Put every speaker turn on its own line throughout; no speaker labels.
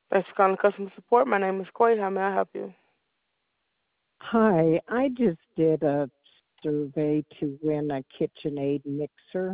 Thanks for calling customer support. My name is Coy. How may I help you?
Hi, I just did a survey to win a KitchenAid mixer,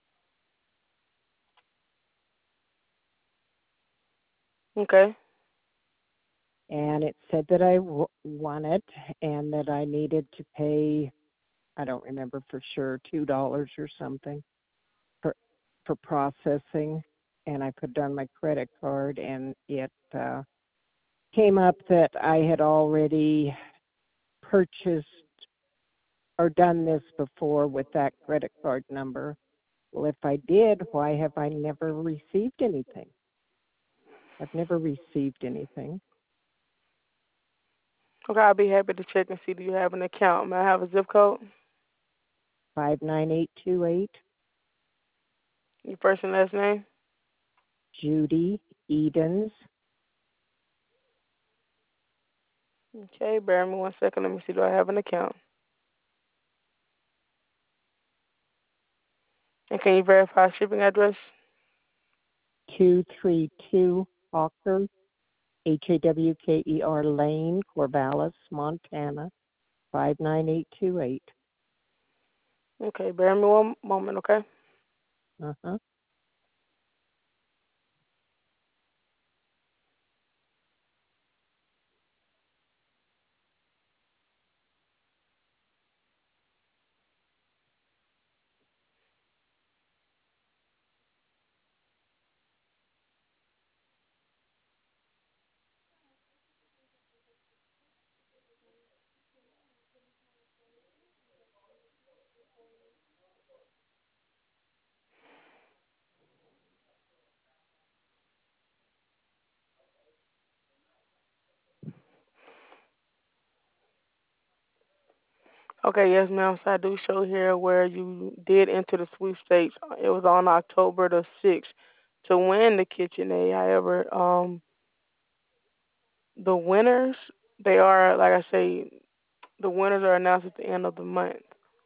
Okay.
and it said that I won it and that I needed to pay, I don't remember for sure, $2 or something for for processing. And I put it on my credit card, and it came up that I had already purchased or done this before with that credit card number. Well, if I did, why have I never received anything? I've never received anything.
Okay, I'll be happy to check and see do you have an account. May I have a zip code?
59828,
Your first and last name?
Judy Edens.
Okay, bear with me 1 second. Let me see do I have an account. And can you verify shipping address?
232 Hawker, Hawker Lane, Corvallis, Montana, 59828.
Okay, bear with me one moment, okay?
Uh-huh.
Okay, yes, ma'am. So I do show here where you did enter the sweepstakes. It was on October the 6th to win the KitchenAid. However, the winners, they are, like I say, the winners are announced at the end of the month.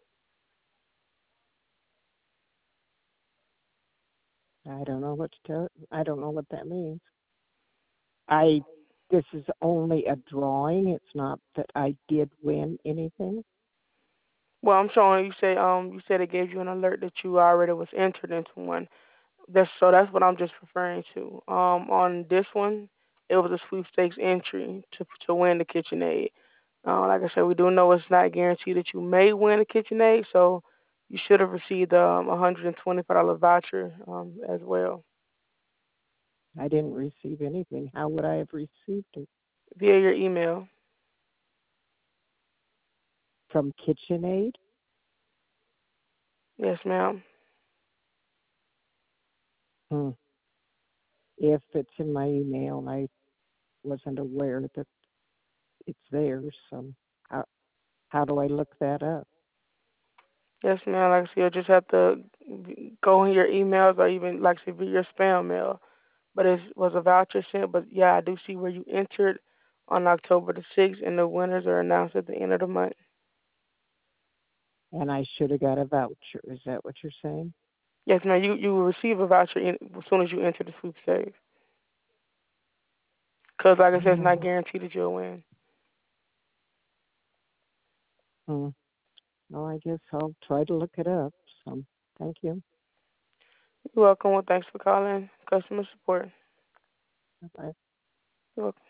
I don't know what to tell. I don't know what that means. I This is only a drawing. It's not that I did win anything.
Well, I'm showing you said it gave you an alert that you already was entered into one. That's what I'm just referring to. On this one, it was a sweepstakes entry to win the KitchenAid. Like I said, we do know it's not guaranteed that you may win a KitchenAid, so you should have received a $125 voucher as well
I didn't receive anything. How would I have received it?
via your email.
From KitchenAid?
Yes, ma'am.
Hmm. If it's in my email, I wasn't aware that it's there. So how how do I look that up?
Yes, ma'am. Like I said, you just have to go in your emails or even, like I said, via your spam mail. But it was a voucher sent. But yeah, I do see where you entered on October the 6th, and the winners are announced at the end of the month.
And I should have got a voucher. Is that what you're saying?
Yes, ma'am. You will receive a voucher as soon as you enter the sweepstakes. Because, like I said, it's not
Oh.
guaranteed that you'll win.
Hmm. Well, I guess I'll try to look it up. So thank you.
You're welcome. Well, thanks for calling customer support.
Bye.
You're welcome.